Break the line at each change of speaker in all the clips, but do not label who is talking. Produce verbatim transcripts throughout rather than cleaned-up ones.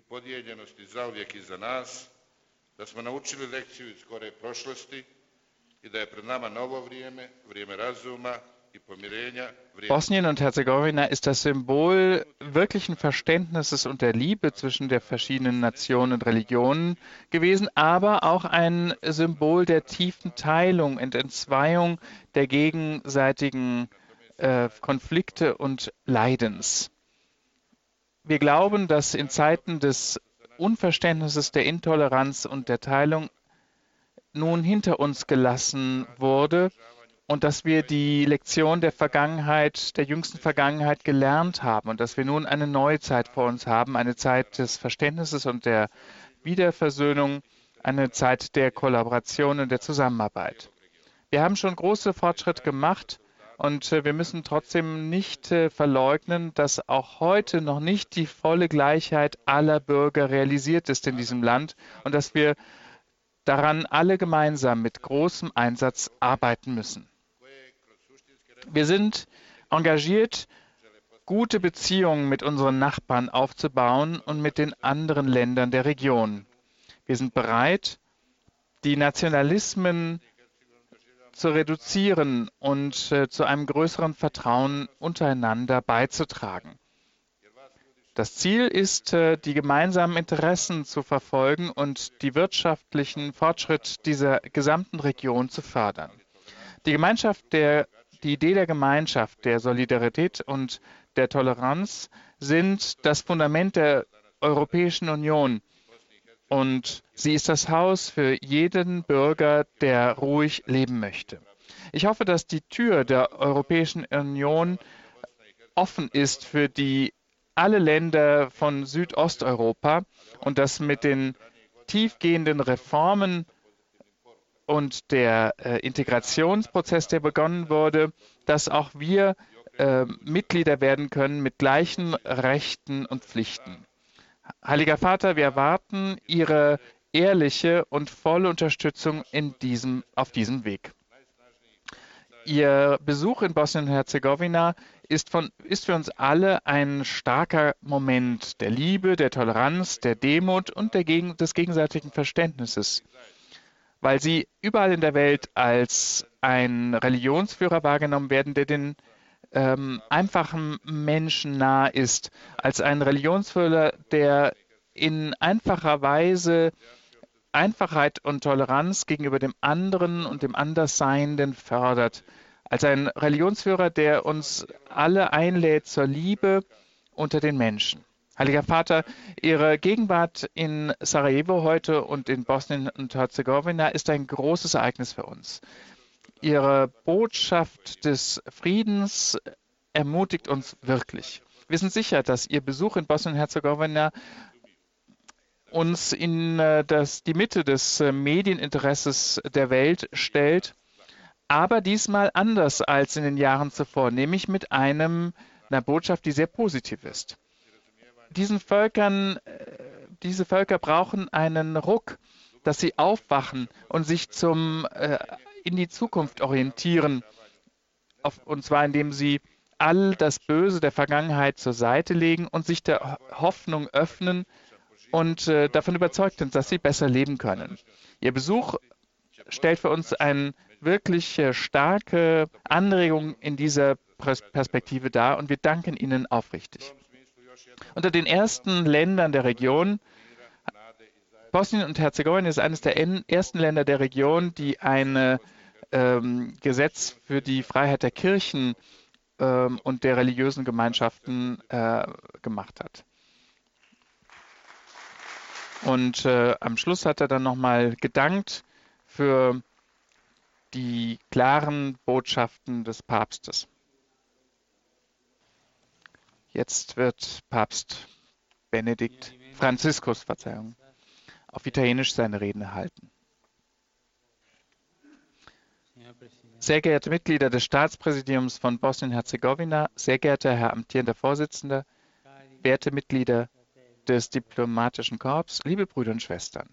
podijeljenosti zauvijek iza nas, da smo naučili lekciju iz skore prošlosti i da je pred nama novo vrijeme, vrijeme razuma i pomirenja.
Bosnien und Herzegowina ist das Symbol wirklichen Verständnisses und der Liebe zwischen der verschiedenen Nationen und Religionen gewesen, aber auch ein Symbol der tiefen Teilung und Entzweiung der gegenseitigen äh, Konflikte und Leidens. Wir glauben, dass in Zeiten des Unverständnisses, der Intoleranz und der Teilung nun hinter uns gelassen wurde und dass wir die Lektion der Vergangenheit, der jüngsten Vergangenheit gelernt haben und dass wir nun eine neue Zeit vor uns haben, eine Zeit des Verständnisses und der Wiederversöhnung, eine Zeit der Kollaboration und der Zusammenarbeit. Wir haben schon große Fortschritte gemacht und wir müssen trotzdem nicht verleugnen, dass auch heute noch nicht die volle Gleichheit aller Bürger realisiert ist in diesem Land und dass wir daran alle gemeinsam mit großem Einsatz arbeiten müssen. Wir sind engagiert, gute Beziehungen mit unseren Nachbarn aufzubauen und mit den anderen Ländern der Region. Wir sind bereit, die Nationalismen zu reduzieren und äh, zu einem größeren Vertrauen untereinander beizutragen. Das Ziel ist, äh, die gemeinsamen Interessen zu verfolgen und die wirtschaftlichen Fortschritt dieser gesamten Region zu fördern. Die Gemeinschaft der, die Idee der Gemeinschaft, der Solidarität und der Toleranz sind das Fundament der Europäischen Union. Und sie ist das Haus für jeden Bürger, der ruhig leben möchte. Ich hoffe, dass die Tür der Europäischen Union offen ist für die, alle Länder von Südosteuropa und dass mit den tiefgehenden Reformen und der äh, Integrationsprozess, der begonnen wurde, dass auch wir äh, Mitglieder werden können mit gleichen Rechten und Pflichten. Heiliger Vater, wir erwarten Ihre ehrliche und volle Unterstützung in diesem, auf diesem Weg. Ihr Besuch in Bosnien und Herzegowina ist, von, ist für uns alle ein starker Moment der Liebe, der Toleranz, der Demut und der Gegen, des gegenseitigen Verständnisses, weil Sie überall in der Welt als ein Religionsführer wahrgenommen werden, der den Ähm, einfachen Menschen nah ist, als ein Religionsführer, der in einfacher Weise Einfachheit und Toleranz gegenüber dem anderen und dem Andersseienden fördert, als ein Religionsführer, der uns alle einlädt zur Liebe unter den Menschen. Heiliger Vater, Ihre Gegenwart in Sarajevo heute und in Bosnien und Herzegowina ist ein großes Ereignis für uns. Ihre Botschaft des Friedens ermutigt uns wirklich. Wir sind sicher, dass Ihr Besuch in Bosnien und Herzegowina uns in äh, das, die Mitte des äh, Medieninteresses der Welt stellt, aber diesmal anders als in den Jahren zuvor, nämlich mit einem, einer Botschaft, die sehr positiv ist. Diesen Völkern, äh, diese Völker brauchen einen Ruck, dass sie aufwachen und sich zum äh, in die Zukunft orientieren, auf, und zwar indem sie all das Böse der Vergangenheit zur Seite legen und sich der Hoffnung öffnen und äh, davon überzeugt sind, dass sie besser leben können. Ihr Besuch stellt für uns eine wirklich äh, starke Anregung in dieser Perspektive dar und wir danken Ihnen aufrichtig. Unter den ersten Ländern der Region Bosnien und Herzegowina ist eines der ersten Länder der Region, die ein ähm, Gesetz für die Freiheit der Kirchen ähm, und der religiösen Gemeinschaften äh, gemacht hat. Und äh, am Schluss hat er dann nochmal gedankt für die klaren Botschaften des Papstes. Jetzt wird Papst Benedikt, Franziskus, Verzeihung, auf Italienisch seine Reden halten. Sehr geehrte Mitglieder des Staatspräsidiums von Bosnien-Herzegowina, sehr geehrter Herr amtierender Vorsitzender, werte Mitglieder des Diplomatischen Korps, liebe Brüder und Schwestern.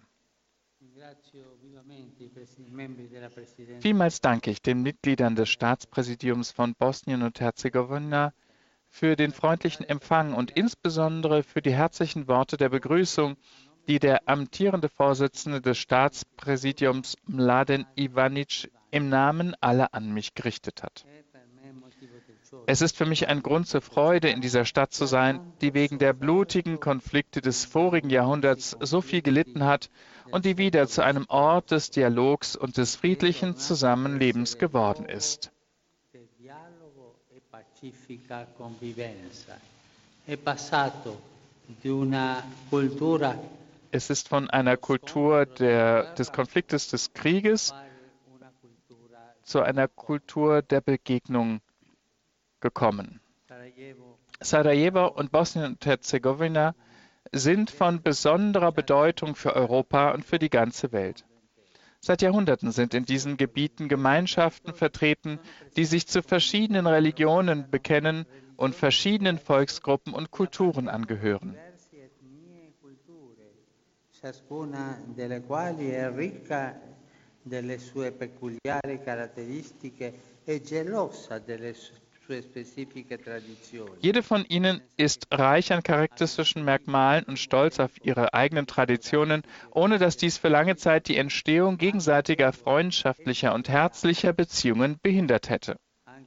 Vielmals danke ich den Mitgliedern des Staatspräsidiums von Bosnien und Herzegowina für den freundlichen Empfang und insbesondere für die herzlichen Worte der Begrüßung, die der amtierende Vorsitzende des Staatspräsidiums Mladen Ivanic im Namen aller an mich gerichtet hat. Es ist für mich ein Grund zur Freude, in dieser Stadt zu sein, die wegen der blutigen Konflikte des vorigen Jahrhunderts so viel gelitten hat und die wieder zu einem Ort des Dialogs und des friedlichen Zusammenlebens geworden ist. Es ist von einer Kultur der, des Konfliktes, des Krieges zu einer Kultur der Begegnung gekommen. Sarajevo und Bosnien und Herzegowina sind von besonderer Bedeutung für Europa und für die ganze Welt. Seit Jahrhunderten sind in diesen Gebieten Gemeinschaften vertreten, die sich zu verschiedenen Religionen bekennen und verschiedenen Volksgruppen und Kulturen angehören.
Ciascuna delle quali è ricca delle sue peculiari caratteristiche e gelosa delle sue specifiche tradizioni.
Jede von ihnen ist reich an charakteristischen Merkmalen und stolz auf ihre eigenen Traditionen, ohne dass dies für lange Zeit die Entstehung gegenseitiger freundschaftlicher und herzlicher Beziehungen behindert hätte.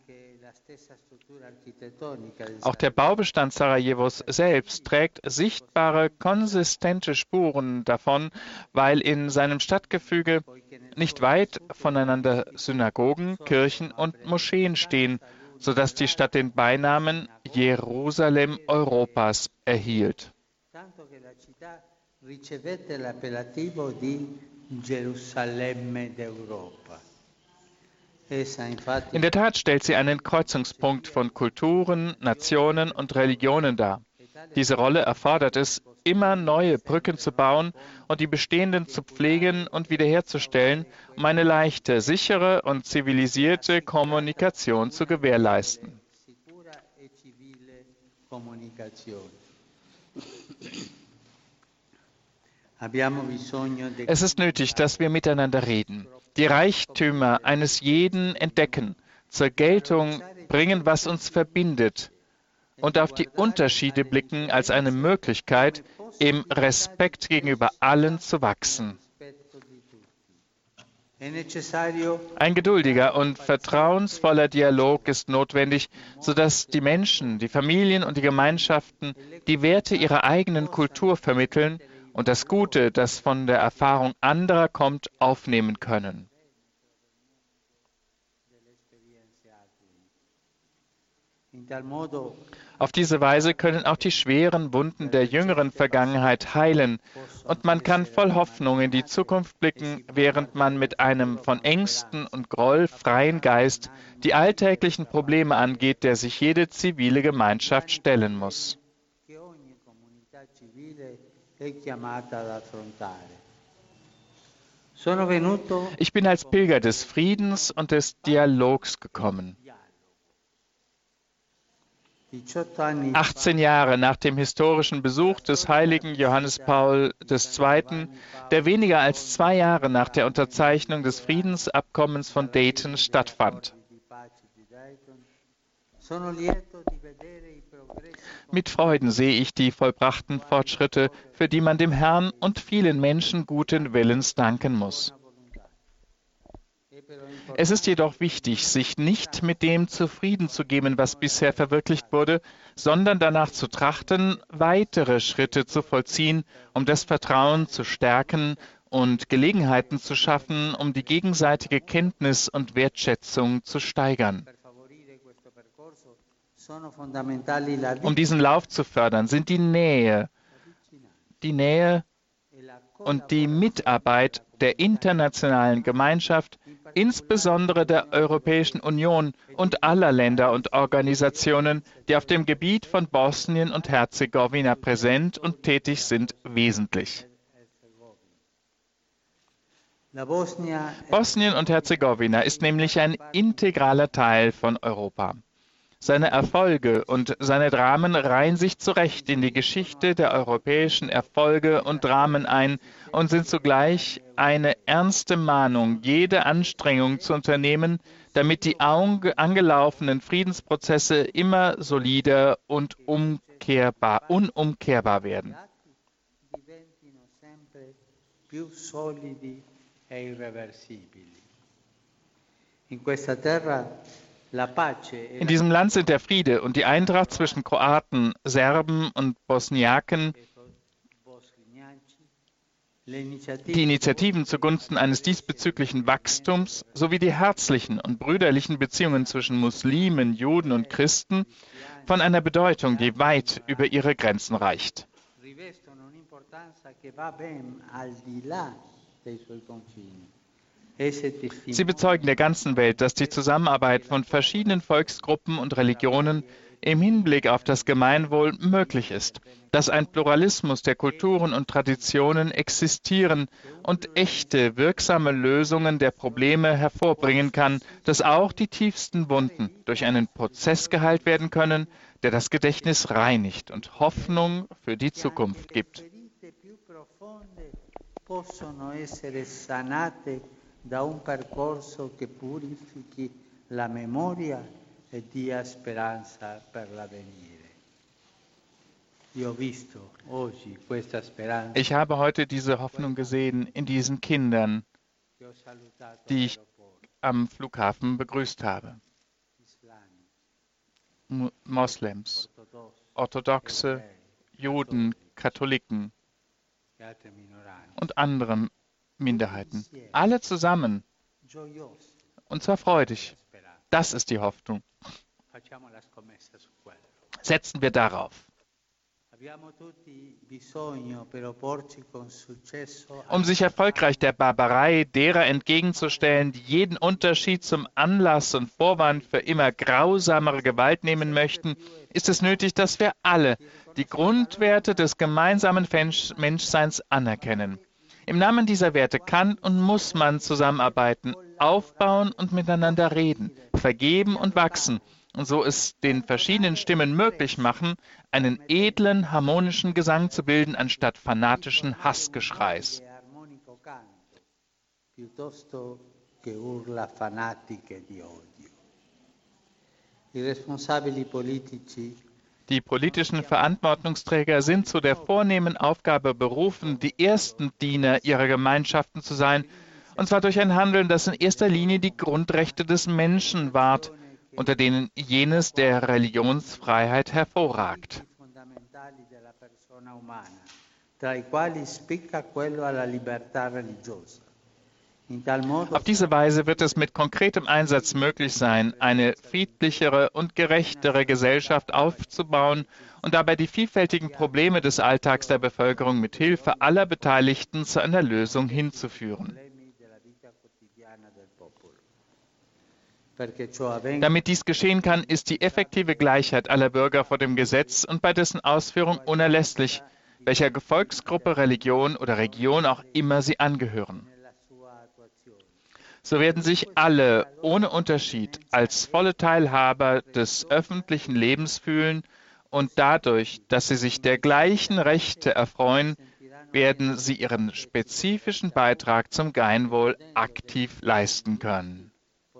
Auch der Baubestand Sarajevos selbst trägt sichtbare, konsistente Spuren davon, weil in seinem Stadtgefüge nicht weit voneinander Synagogen, Kirchen und Moscheen stehen, sodass die Stadt den Beinamen Jerusalem Europas erhielt. In der Tat stellt sie einen Kreuzungspunkt von Kulturen, Nationen und Religionen dar. Diese Rolle erfordert es, immer neue Brücken zu bauen und die bestehenden zu pflegen und wiederherzustellen, um eine leichte, sichere und zivilisierte Kommunikation zu gewährleisten. Es ist nötig, dass wir miteinander reden, die Reichtümer eines jeden entdecken, zur Geltung bringen, was uns verbindet, und auf die Unterschiede blicken als eine Möglichkeit, im Respekt gegenüber allen zu wachsen. Ein geduldiger und vertrauensvoller Dialog ist notwendig, sodass die Menschen, die Familien und die Gemeinschaften die Werte ihrer eigenen Kultur vermitteln und das Gute, das von der Erfahrung anderer kommt, aufnehmen können. Auf diese Weise können auch die schweren Wunden der jüngeren Vergangenheit heilen und man kann voll Hoffnung in die Zukunft blicken, während man mit einem von Ängsten und Groll freien Geist die alltäglichen Probleme angeht, der sich jede zivile Gemeinschaft stellen muss. Ich bin als Pilger des Friedens und des Dialogs gekommen. achtzehn Jahre nach dem historischen Besuch des heiligen Johannes Paul der Zweite., der weniger als zwei Jahre nach der Unterzeichnung des Friedensabkommens von Dayton stattfand. Mit Freuden sehe ich die vollbrachten Fortschritte, für die man dem Herrn und vielen Menschen guten Willens danken muss. Es ist jedoch wichtig, sich nicht mit dem zufrieden zu geben, was bisher verwirklicht wurde, sondern danach zu trachten, weitere Schritte zu vollziehen, um das Vertrauen zu stärken und Gelegenheiten zu schaffen, um die gegenseitige Kenntnis und Wertschätzung zu steigern. Um diesen Lauf zu fördern, sind die Nähe, die Nähe und die Mitarbeit der internationalen Gemeinschaft, insbesondere der Europäischen Union und aller Länder und Organisationen, die auf dem Gebiet von Bosnien und Herzegowina präsent und tätig sind, wesentlich. Bosnien und Herzegowina ist nämlich ein integraler Teil von Europa. Seine Erfolge und seine Dramen reihen sich zu Recht in die Geschichte der europäischen Erfolge und Dramen ein und sind zugleich eine ernste Mahnung, jede Anstrengung zu unternehmen, damit die angelaufenen Friedensprozesse immer solider und umkehrbar, unumkehrbar werden. In diesem Land sind der Friede und die Eintracht zwischen Kroaten, Serben und Bosniaken, die Initiativen zugunsten eines diesbezüglichen Wachstums sowie die herzlichen und brüderlichen Beziehungen zwischen Muslimen, Juden und Christen von einer Bedeutung, die weit über ihre Grenzen reicht. Sie bezeugen der ganzen Welt, dass die Zusammenarbeit von verschiedenen Volksgruppen und Religionen im Hinblick auf das Gemeinwohl möglich ist, dass ein Pluralismus der Kulturen und Traditionen existieren und echte, wirksame Lösungen der Probleme hervorbringen kann, dass auch die tiefsten Wunden durch einen Prozess geheilt werden können, der das Gedächtnis reinigt und Hoffnung für die Zukunft gibt.
Da un percorso che purifichi la memoria e dia speranza per l'avvenire. Io ho visto oggi questa speranza.
Ich habe heute diese Hoffnung gesehen in diesen Kindern, die ich am Flughafen begrüßt habe. Mo- Moslems, Orthodoxe, Juden, Katholiken und anderen Minderheiten. Alle zusammen. Und zwar freudig. Das ist die Hoffnung. Setzen wir darauf. Um sich erfolgreich der Barbarei derer entgegenzustellen, die jeden Unterschied zum Anlass und Vorwand für immer grausamere Gewalt nehmen möchten, ist es nötig, dass wir alle die Grundwerte des gemeinsamen Menschseins anerkennen. Im Namen dieser Werte kann und muss man zusammenarbeiten, aufbauen und miteinander reden, vergeben und wachsen und so es den verschiedenen Stimmen möglich machen, einen edlen, harmonischen Gesang zu bilden, anstatt fanatischen Hassgeschreis. Die politischen Verantwortungsträger sind zu der vornehmen Aufgabe berufen, die ersten Diener ihrer Gemeinschaften zu sein, und zwar durch ein Handeln, das in erster Linie die Grundrechte des Menschen wahrt, unter denen jenes der Religionsfreiheit hervorragt. Auf diese Weise wird es mit konkretem Einsatz möglich sein, eine friedlichere und gerechtere Gesellschaft aufzubauen und dabei die vielfältigen Probleme des Alltags der Bevölkerung mit Hilfe aller Beteiligten zu einer Lösung hinzuführen. Damit dies geschehen kann, ist die effektive Gleichheit aller Bürger vor dem Gesetz und bei dessen Ausführung unerlässlich, welcher Volksgruppe, Religion oder Region auch immer sie angehören. So werden sich alle ohne Unterschied als volle Teilhaber des öffentlichen Lebens fühlen und dadurch, dass sie sich der gleichen Rechte erfreuen, werden sie ihren spezifischen Beitrag zum Gemeinwohl aktiv leisten können.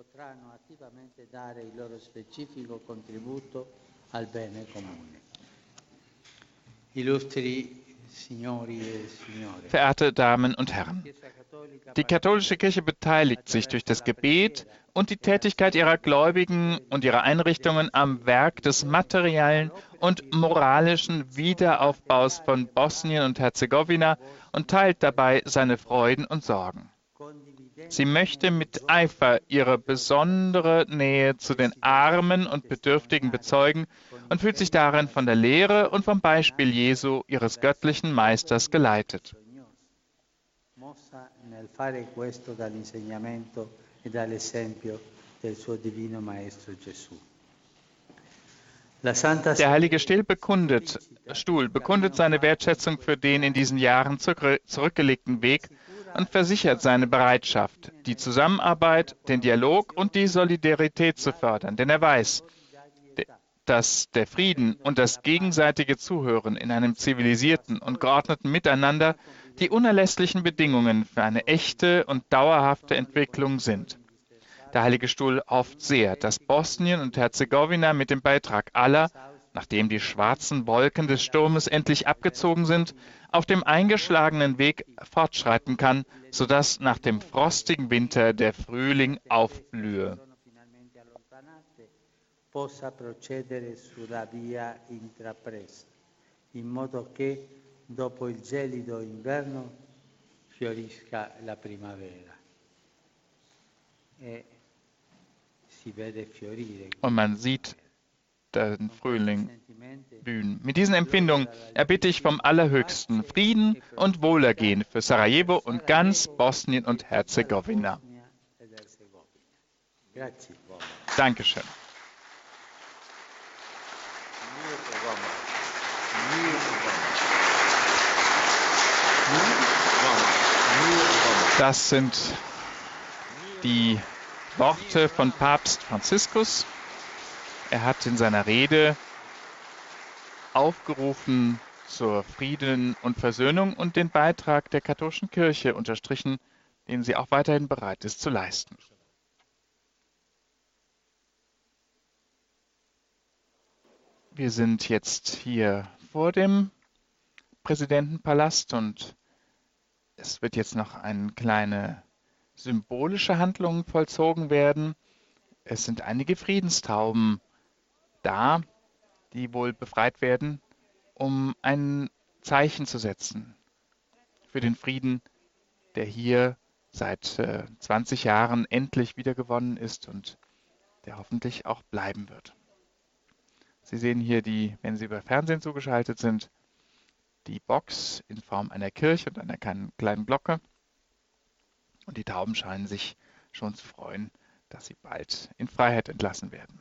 Verehrte Damen und Herren, die katholische Kirche beteiligt sich durch das Gebet und die Tätigkeit ihrer Gläubigen und ihrer Einrichtungen am Werk des materiellen und moralischen Wiederaufbaus von Bosnien und Herzegowina und teilt dabei seine Freuden und Sorgen. Sie möchte mit Eifer ihre besondere Nähe zu den Armen und Bedürftigen bezeugen und fühlt sich darin von der Lehre und vom Beispiel Jesu, ihres göttlichen Meisters, geleitet. Der heilige Stuhl bekundet, Stuhl bekundet seine Wertschätzung für den in diesen Jahren zurückgelegten Weg und versichert seine Bereitschaft, die Zusammenarbeit, den Dialog und die Solidarität zu fördern. Denn er weiß, dass der Frieden und das gegenseitige Zuhören in einem zivilisierten und geordneten Miteinander die unerlässlichen Bedingungen für eine echte und dauerhafte Entwicklung sind. Der Heilige Stuhl hofft sehr, dass Bosnien und Herzegowina mit dem Beitrag aller, nachdem die schwarzen Wolken des Sturmes endlich abgezogen sind, auf dem eingeschlagenen Weg fortschreiten kann, sodass nach dem frostigen Winter der Frühling aufblühe.
Possa procedere sulla via intrapresa, in modo che dopo il gelido inverno fiorisca la primavera. E si vede fiorire.
Und man sieht den Frühling blühen. Mit diesen Empfindungen erbitte ich vom Allerhöchsten Frieden und Wohlergehen für Sarajevo und ganz Bosnien und Herzegowina. Dankeschön. Das sind die Worte von Papst Franziskus. Er hat in seiner Rede aufgerufen zur Frieden und Versöhnung und den Beitrag der katholischen Kirche unterstrichen, den sie auch weiterhin bereit ist zu leisten. Wir sind jetzt hier vor dem Präsidentenpalast und es wird jetzt noch eine kleine symbolische Handlung vollzogen werden. Es sind einige Friedenstauben da, die wohl befreit werden, um ein Zeichen zu setzen für den Frieden, der hier seit äh, zwanzig Jahren endlich wiedergewonnen ist und der hoffentlich auch bleiben wird. Sie sehen hier, die, wenn Sie über Fernsehen zugeschaltet sind, die Box in Form einer Kirche und einer kleinen, kleinen Glocke. Und die Tauben scheinen sich schon zu freuen, dass sie bald in Freiheit entlassen werden.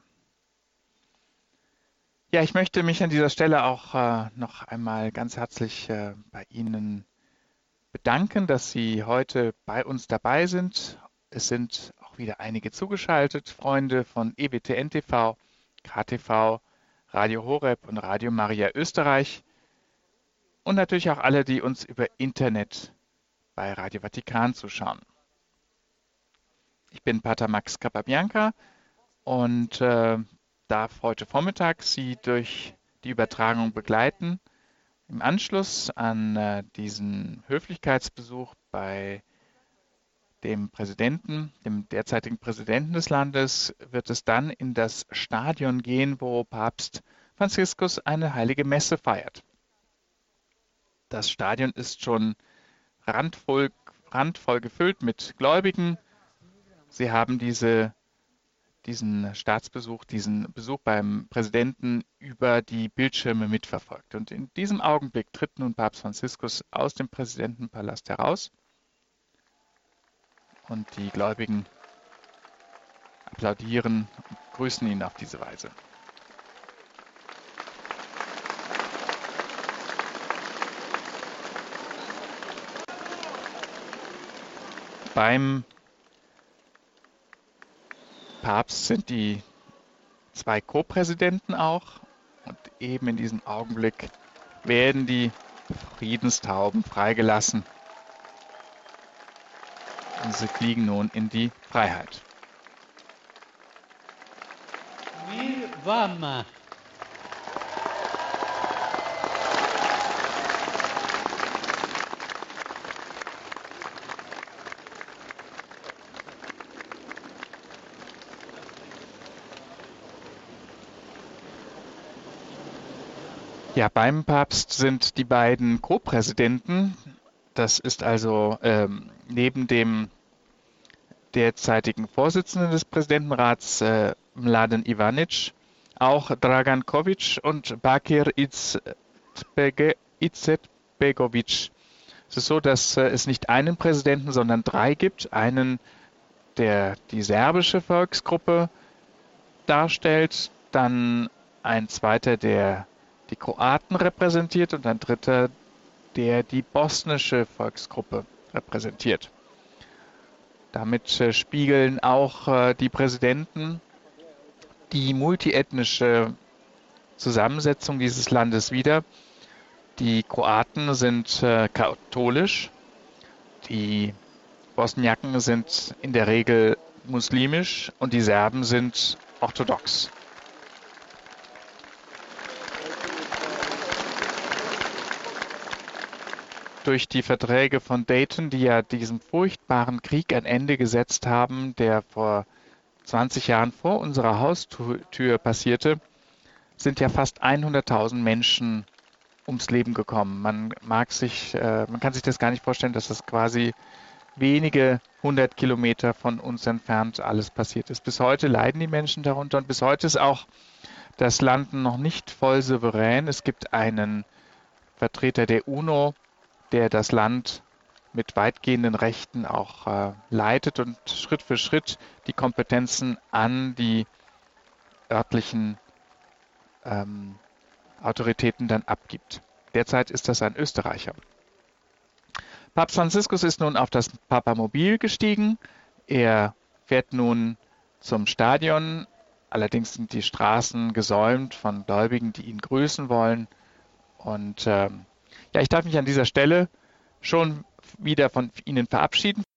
Ja, ich möchte mich an dieser Stelle auch äh, noch einmal ganz herzlich äh, bei Ihnen bedanken, dass Sie heute bei uns dabei sind. Es sind auch wieder einige zugeschaltet, Freunde von E W T N T V, K T V, Radio Horeb und Radio Maria Österreich und natürlich auch alle, die uns über Internet bei Radio Vatikan zuschauen. Ich bin Pater Max Capabianca und äh, darf heute Vormittag Sie durch die Übertragung begleiten. Im Anschluss an äh, diesen Höflichkeitsbesuch bei dem Präsidenten, dem derzeitigen Präsidenten des Landes, wird es dann in das Stadion gehen, wo Papst Franziskus eine heilige Messe feiert. Das Stadion ist schon randvoll, randvoll gefüllt mit Gläubigen. Sie haben diese, diesen Staatsbesuch, diesen Besuch beim Präsidenten über die Bildschirme mitverfolgt. Und in diesem Augenblick tritt nun Papst Franziskus aus dem Präsidentenpalast heraus. Und die Gläubigen applaudieren und grüßen ihn auf diese Weise. Beim Papst sind die zwei Co-Präsidenten auch. Und eben in diesem Augenblick werden die Friedenstauben freigelassen. Und sie fliegen nun in die Freiheit.
Mir Vama.
Ja, beim Papst sind die beiden Co-Präsidenten, das ist also ähm, neben dem derzeitigen Vorsitzenden des Präsidentenrats, äh, Mladen Ivanic, auch Dragan Kovic und Bakir Izetbegovic. Es ist so, dass äh, es nicht einen Präsidenten, sondern drei gibt. Einen, der die serbische Volksgruppe darstellt, dann ein zweiter, der die Kroaten repräsentiert und ein dritter, der die bosnische Volksgruppe repräsentiert. Damit äh, spiegeln auch äh, die Präsidenten die multiethnische Zusammensetzung dieses Landes wider. Die Kroaten sind äh, katholisch, die Bosniaken sind in der Regel muslimisch und die Serben sind orthodox. Durch die Verträge von Dayton, die ja diesem furchtbaren Krieg ein Ende gesetzt haben, der vor zwanzig Jahren vor unserer Haustür passierte, sind ja fast hunderttausend Menschen ums Leben gekommen. Man mag sich, äh, man kann sich das gar nicht vorstellen, dass das quasi wenige hundert Kilometer von uns entfernt alles passiert ist. Bis heute leiden die Menschen darunter und bis heute ist auch das Land noch nicht voll souverän. Es gibt einen Vertreter der UNO, der das Land mit weitgehenden Rechten auch äh, leitet und Schritt für Schritt die Kompetenzen an die örtlichen ähm, Autoritäten dann abgibt. Derzeit ist das ein Österreicher. Papst Franziskus ist nun auf das Papamobil gestiegen. Er fährt nun zum Stadion. Allerdings sind die Straßen gesäumt von Gläubigen, die ihn grüßen wollen. Und ähm, ja, ich darf mich an dieser Stelle schon wieder von Ihnen verabschieden.